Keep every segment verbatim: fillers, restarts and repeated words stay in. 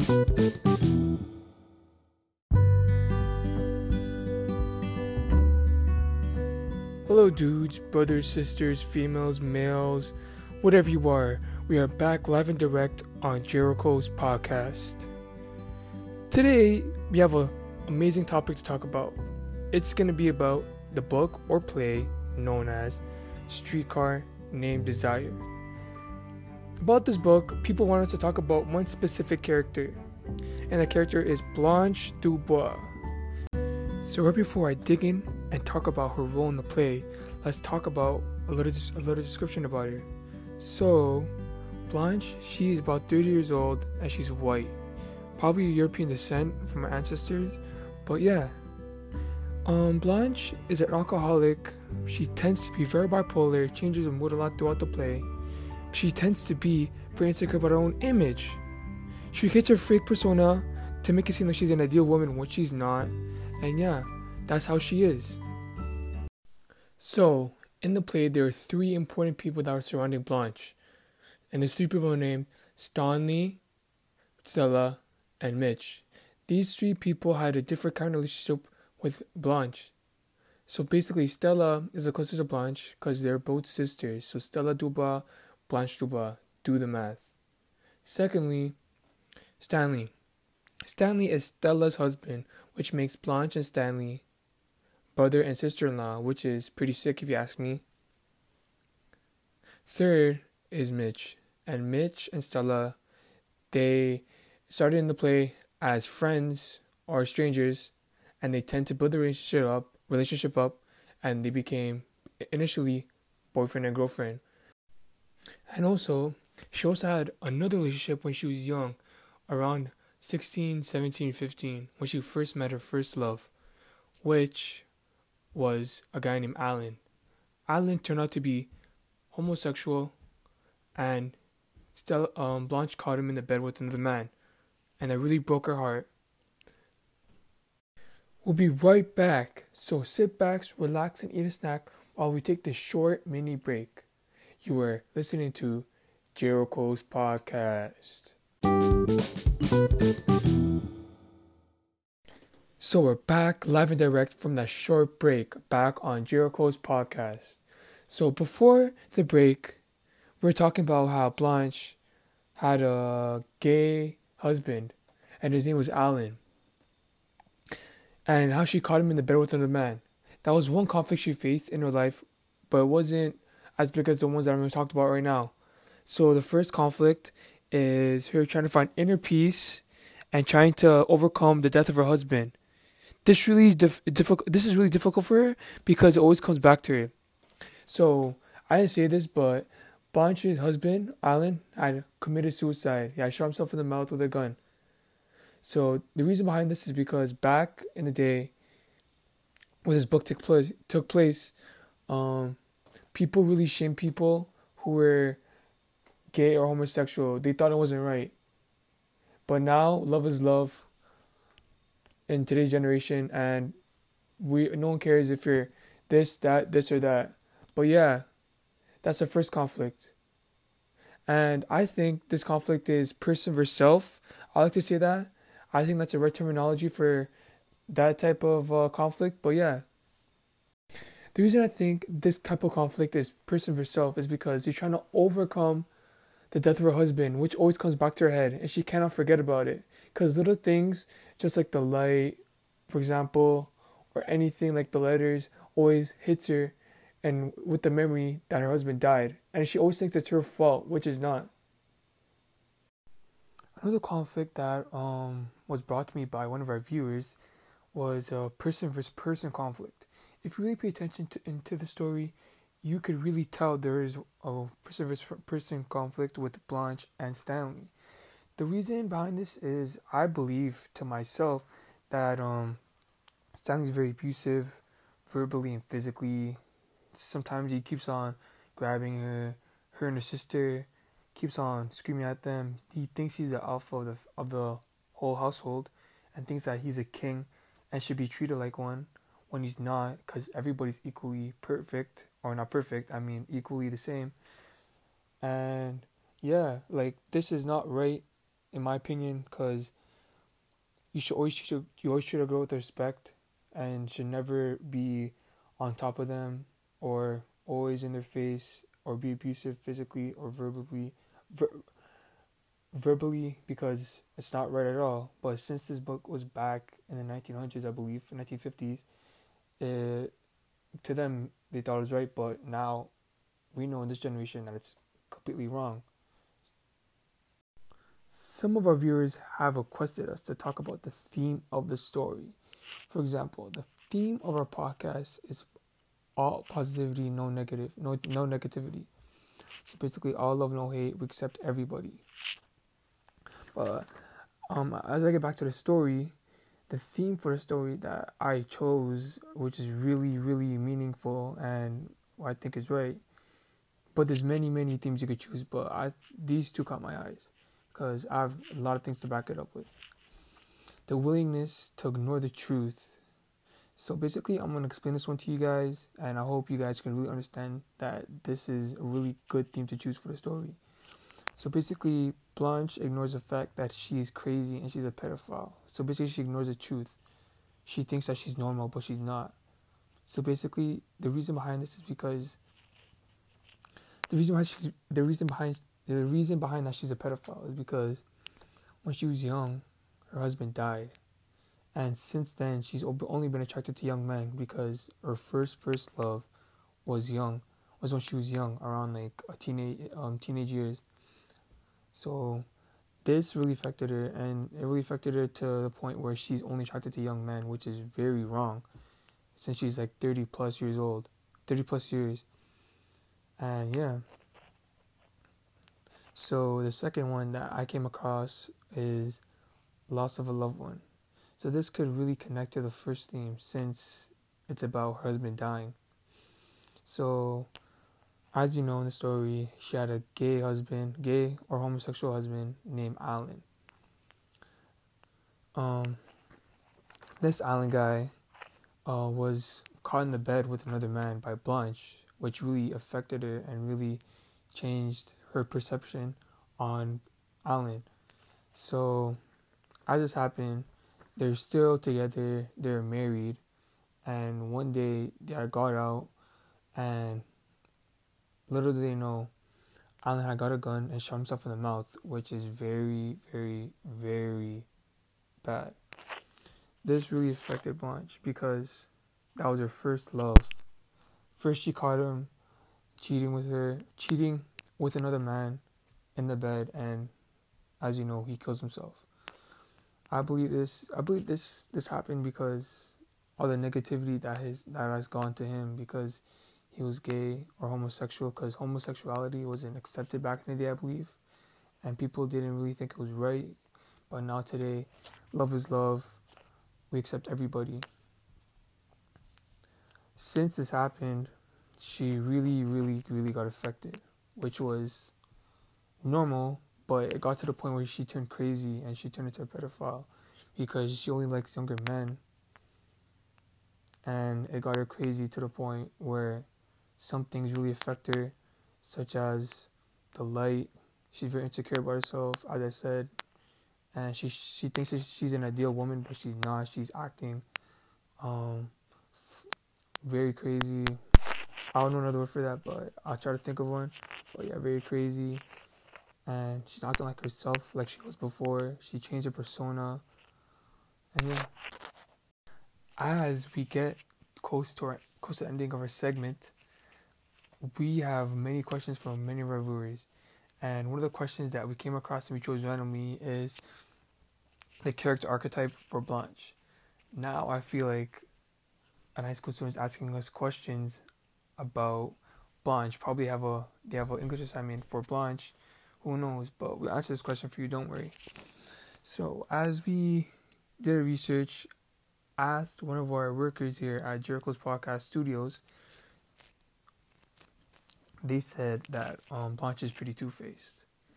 Hello dudes, brothers, sisters, females, males, whatever you are, we are back live and direct on Jericho's podcast. Today, we have an amazing topic to talk about. It's going to be about the book or play known as Streetcar Named Desire. About this book, people want us to talk about one specific character, and that character is Blanche Dubois. So right before I dig in and talk about her role in the play, let's talk about a little a little description about her. So, Blanche, she is about thirty years old and she's white, probably European descent from her ancestors. But yeah, um, Blanche is an alcoholic. She tends to be very bipolar, changes her mood a lot throughout the play. She tends to be very insecure about her own image. She creates her fake persona to make it seem like she's an ideal woman when she's not. And yeah, that's how she is. So, in the play, there are three important people that are surrounding Blanche. And the three people are named Stanley, Stella, and Mitch. These three people had a different kind of relationship with Blanche. So basically, Stella is the closest to Blanche because they're both sisters. So Stella Dubois, Blanche Dubois. Do the math. Secondly, Stanley. Stanley is Stella's husband, which makes Blanche and Stanley brother and sister-in-law, which is pretty sick if you ask me. Third is Mitch. And Mitch and Stella, they started in the play as friends or strangers, and they tend to build the relationship up, relationship up, and they became initially boyfriend and girlfriend. And also, she also had another relationship when she was young, around sixteen, seventeen, fifteen, when she first met her first love, which was a guy named Alan. Alan turned out to be homosexual, and Stella, um, Blanche caught him in the bed with another man, and that really broke her heart. We'll be right back, so sit back, relax, and eat a snack while we take this short mini break. You are listening to Jericho's podcast. So we're back live and direct from that short break, back on Jericho's podcast. So before the break, we were talking about how Blanche had a gay husband, and his name was Alan, and how she caught him in the bed with another man. That was one conflict she faced in her life, but it wasn't as big as the ones that I'm going to talk about right now. So the first conflict is her trying to find inner peace and trying to overcome the death of her husband. This really dif- difficult. This is really difficult for her because it always comes back to her. So I didn't say this, but Blanche's husband, Alan, had committed suicide. He had shot himself in the mouth with a gun. So the reason behind this is because back in the day, when this book took place, took place, um, people really shamed people who were gay or homosexual. They thought it wasn't right. But now, love is love in today's generation, and we no one cares if you're this, that, this, or that. But yeah, that's the first conflict. And I think this conflict is person versus self. I like to say that. I think that's the right terminology for that type of uh, conflict. But yeah, the reason I think this type of conflict is person versus self is because she's trying to overcome the death of her husband, which always comes back to her head, and she cannot forget about it. Because little things, just like the light, for example, or anything like the letters, always hits her, and with the memory that her husband died. And she always thinks it's her fault, which is not. Another conflict that um was brought to me by one of our viewers was a person versus person conflict. If you really pay attention to into the story, you could really tell there is a person versus person conflict with Blanche and Stanley. The reason behind this is I believe to myself that um Stanley's very abusive, verbally and physically. Sometimes he keeps on grabbing her, her and her sister, keeps on screaming at them. He thinks he's the alpha of the of the whole household, and thinks that he's a king and should be treated like one, when he's not, because everybody's equally perfect, or not perfect, I mean equally the same. And yeah, like, this is not right in my opinion, because you should always treat a, you always treat a girl with respect, and should never be on top of them or always in their face or be abusive physically or verbally, ver- verbally because it's not right at all. But since this book was back in the nineteen hundreds, I believe, nineteen fifties, it, to them they thought it was right, but now we know in this generation that it's completely wrong. Some of our viewers have requested us to talk about the theme of the story. For example, the theme of our podcast is all positivity, no negative, no no negativity. So basically, all love, no hate. We accept everybody. But um, as I get back to the story, the theme for the story that I chose, which is really, really meaningful and I think is right. But there's many, many themes you could choose. But I these two caught my eyes because I have a lot of things to back it up with. The willingness to ignore the truth. So basically, I'm going to explain this one to you guys, and I hope you guys can really understand that this is a really good theme to choose for the story. So basically, Blanche ignores the fact that she's crazy and she's a pedophile. So basically, she ignores the truth. She thinks that she's normal, but she's not. So basically, the reason behind this is because the reason why she's the reason behind the reason behind that she's a pedophile is because when she was young, her husband died. And since then, she's only been attracted to young men because her first first love was young, was when she was young, around like a teenage um teenage years. So this really affected her, and it really affected her to the point where she's only attracted to young men, which is very wrong, since she's like thirty plus years old, thirty plus years. And yeah. So the second one that I came across is loss of a loved one. So this could really connect to the first theme since it's about her husband dying. So, as you know in the story, she had a gay husband, gay or homosexual husband named Alan. Um, this Alan guy uh, was caught in the bed with another man by Blanche, which really affected her and really changed her perception on Alan. So, as this happened, they're still together, they're married, and one day they got out, and little do they know, Alan had got a gun and shot himself in the mouth, which is very, very, very bad. This really affected Blanche because that was her first love. First she caught him cheating with her, cheating with another man in the bed, and as you know, he kills himself. I believe this. I believe this. This happened because all the negativity that has that has gone to him because he was gay or homosexual. Because homosexuality wasn't accepted back in the day, I believe, and people didn't really think it was right. But now today, love is love. We accept everybody. Since this happened, she really, really, really got affected, which was normal. But it got to the point where she turned crazy and she turned into a pedophile because she only likes younger men. And it got her crazy to the point where some things really affect her, such as the light. She's very insecure about herself, as I said. And she she thinks that she's an ideal woman, but she's not. She's acting um, very crazy. I don't know another word for that, but I'll try to think of one. But yeah, very crazy. And she's not acting like herself like she was before. She changed her persona. And yeah. As we get close to our close to the ending of our segment, we have many questions from many of our viewers. And one of the questions that we came across and we chose randomly is the character archetype for Blanche. Now I feel like an high school student is asking us questions about Blanche. Probably have a they have an English assignment for Blanche. Who knows? But we'll answer this question for you, don't worry. So, as we did a research, asked one of our workers here at Jericho's Podcast Studios, they said that um, Blanche is pretty two-faced.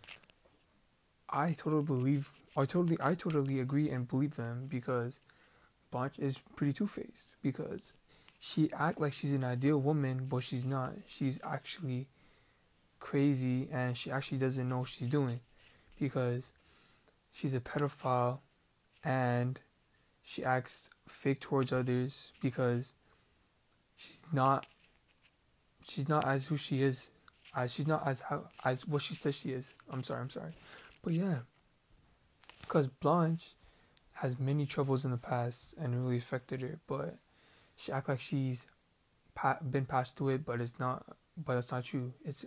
I totally believe, I totally, I totally agree and believe them because Blanche is pretty two-faced because she acts like she's an ideal woman, but she's not. She's actually crazy and she actually doesn't know what she's doing because she's a pedophile and she acts fake towards others because she's not she's not as who she is, as she's not as how as what she says she is. I'm sorry, I'm sorry, but yeah, because Blanche has many troubles in the past and it really affected her, but she act like she's pa- been passed through it, but it's not. But it's not true. It's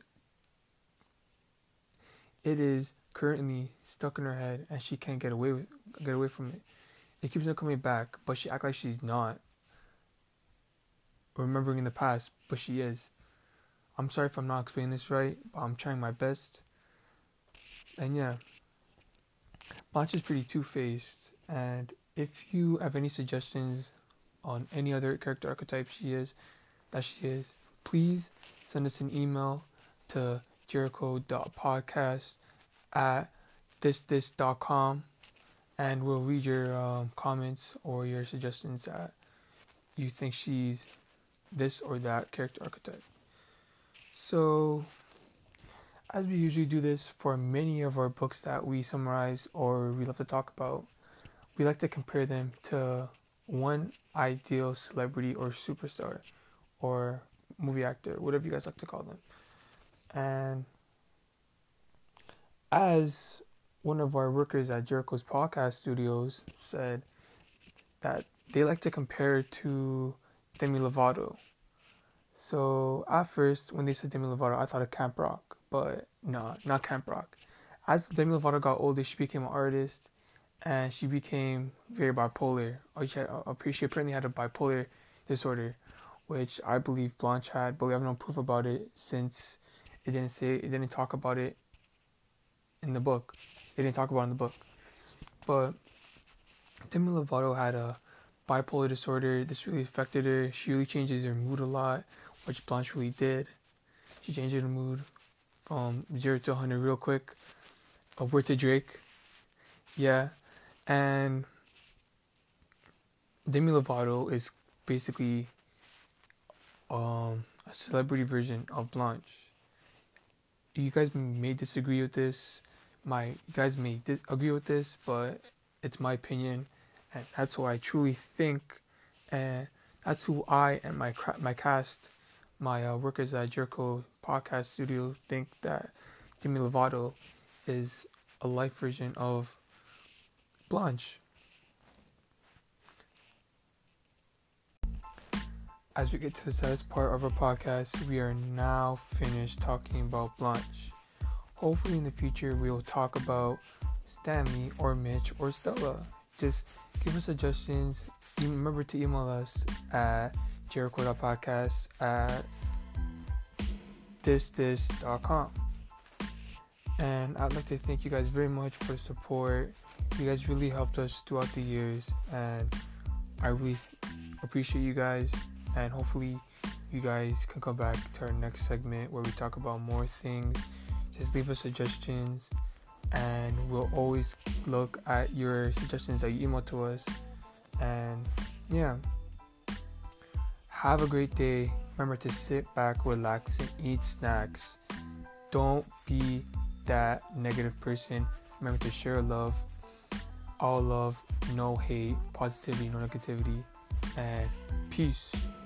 it is currently stuck in her head, and she can't get away with get away from it. It keeps on coming back, but she act like she's not remembering in the past, but she is. I'm sorry if I'm not explaining this right, but I'm trying my best. And yeah, Blanche is pretty two-faced, and if you have any suggestions on any other character archetype she is, that she is, please send us an email to jericho.podcast at this this dot com, and we'll read your um, comments or your suggestions that you think she's this or that character archetype. So, as we usually do this for many of our books that we summarize or we love to talk about, we like to compare them to one ideal celebrity or superstar or movie actor, whatever you guys like to call them. And as one of our workers at Jericho's podcast studios said, that they like to compare to Demi Lovato. So at first, when they said Demi Lovato, I thought of Camp Rock, but no, not Camp Rock. As Demi Lovato got older, she became an artist, and she became very bipolar. Or she, had, she apparently had a bipolar disorder, which I believe Blanche had, but we have no proof about it since it didn't say it didn't talk about it in the book. It didn't talk about it in the book. But Demi Lovato had a bipolar disorder. This really affected her. She really changes her mood a lot, which Blanche really did. She changed her mood from zero to one hundred real quick. A word to Drake. Yeah. And Demi Lovato is basically um, a celebrity version of Blanche. You guys may disagree with this. My, you guys may di- agree with this, but it's my opinion. And that's what I truly think, and that's who I and my my cast, my uh, workers at Jericho Podcast Studio think that Demi Lovato is a life version of Blanche. As we get to the saddest part of our podcast, we are now finished talking about Blanche. Hopefully in the future we will talk about Stanley or Mitch or Stella. Just give us suggestions. Remember to email us at jericho.podcast at this this dot com. And I'd like to thank you guys very much for the support. You guys really helped us throughout the years, and I really appreciate you guys. And hopefully you guys can come back to our next segment where we talk about more things. Just leave us suggestions, and we'll always look at your suggestions that you email to us. And yeah, have a great day. Remember to sit back, relax, and eat snacks. Don't be that negative person. Remember to share love, all love, no hate, positivity, no negativity, and peace.